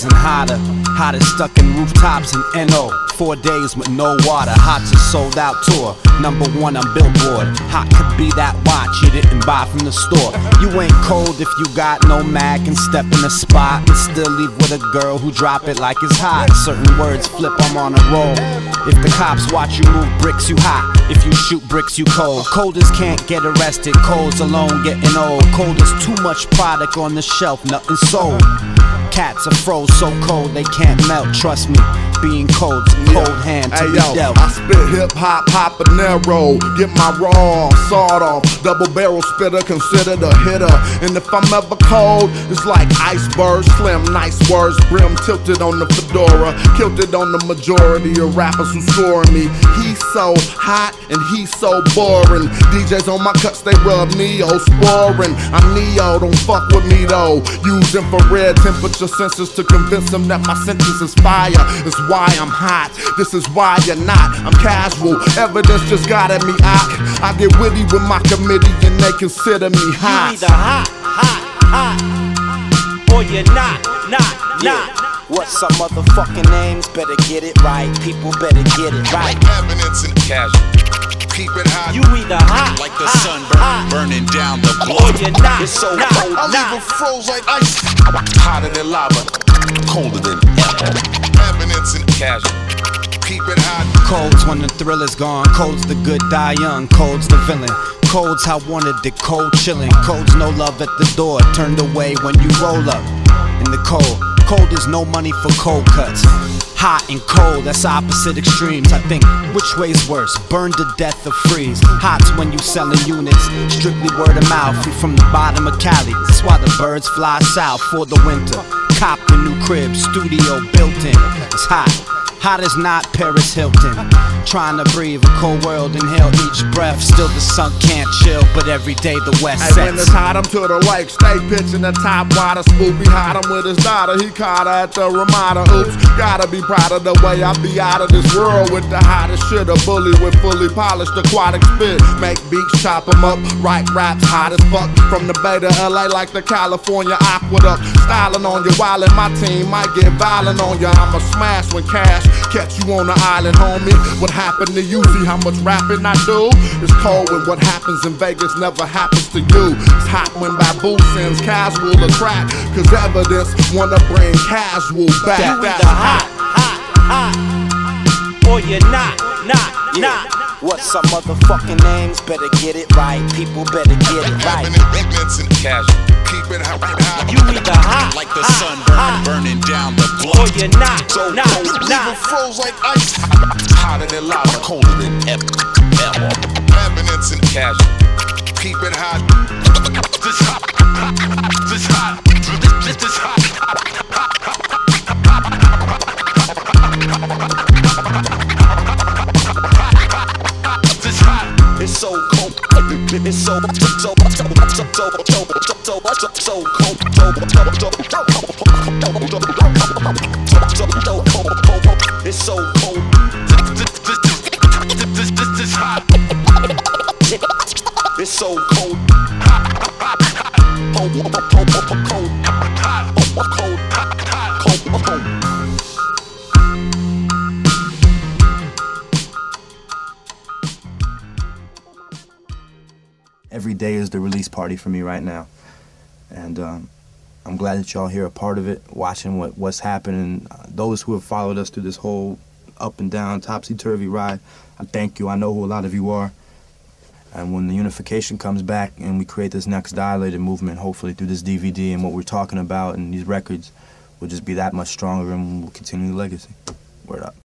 rising hotter. Hottest stuck in rooftops in NO. 4 days with no water. Hot's a sold out tour. #1 on Billboard. Hot could be that watch you didn't buy from the store. You ain't cold if you got no mag and step in a spot and still leave with a girl who drop it like it's hot. Certain words flip, I'm on a roll. If the cops watch you move bricks, you hot. If you shoot bricks, you cold. Coldest can't get arrested. Cold's alone getting old. Cold is too much product on the shelf, nothing sold. Cats are froze so cold they can't melt. Trust me, being cold's a cold hand to be dealt. I spit hip hop, habanero. Get my raw, sawed off. Double barrel spitter, considered a hitter. And if I'm ever cold, it's like iceberg. Slim, nice words, brim tilted on the fedora. Kilted on the majority of rappers who scoring me. He's so hot and he's so boring. DJs on my cuts, they rub Neosporin. I'm Neo, don't fuck with me though. Use infrared temperature sensors to convince them that my sentence is fire. It's why I'm hot, this is why you're not. I'm casual, evidence just got at me out. I get witty with my committee and they consider me hot. You either hot, or you're not. What's some motherfucking names? Better get it right, people better get it right. Evidence and casual. Keep it hot. You either hot, like the sun burning down the or block. you're not. It's so I leave it froze like ice. Hotter than lava, colder than ever. Evidence and casual. Keep it hot. Cold's when the thrill is gone. Cold's the good die young. Cold's the villain. Cold's how wanted it. Cold chilling. Cold's no love at the door. Turned away when you roll up in the cold. Cold is no money for cold cuts. Hot and cold, that's opposite extremes. I think, which way's worse? Burn to death or freeze? Hot's when you selling units, strictly word of mouth. We from the bottom of Cali, that's why the birds fly south for the winter. Cop the new crib, studio built in. It's hot, hot as not Paris Hilton. Trying to breathe a cold world, inhale each breath. Still the sun can't chill, but every day the west sets. Hey, when it's hot, I'm to the lake. Stay pitching the top water. Spoopy hot, I'm with his daughter. He caught her at the Ramada. Oops, gotta be proud of the way I be out of this world with the hottest shit. A bully with fully polished aquatic spit. Make beats, chop 'em up. Write raps hot as fuck. From the Bay to LA like the California aqueduct. Styling on you while in my team might get violent on you. I'ma smash when cash catch you on the island, homie. What happened to you? See how much rapping I do? It's cold when what happens in Vegas never happens to you. It's hot when Babu sends casual a track. Cause evidence wanna bring casual back. You either hot, or you're not. What's some motherfucking names? Better get it right, people better get it right. Evidence and casual. Keep it hot. You either hot, like the sun burning down the block. or you're not. Leave it froze like ice. Hotter than lava, colder than ever. Evidence and casual. Keep it hot. This hot. This hot. This hot. It's so cold. It's so cold. It's so cold. This hot. It's so cold. Cold. Every day is the release party for me right now, and I'm glad that y'all here a part of it, watching what's happening. Those who have followed us through this whole up and down, topsy-turvy ride, I thank you. I know who a lot of you are. And when the unification comes back and we create this next dilated movement, hopefully through this DVD and what we're talking about and these records, we'll just be that much stronger and we'll continue the legacy. Word up.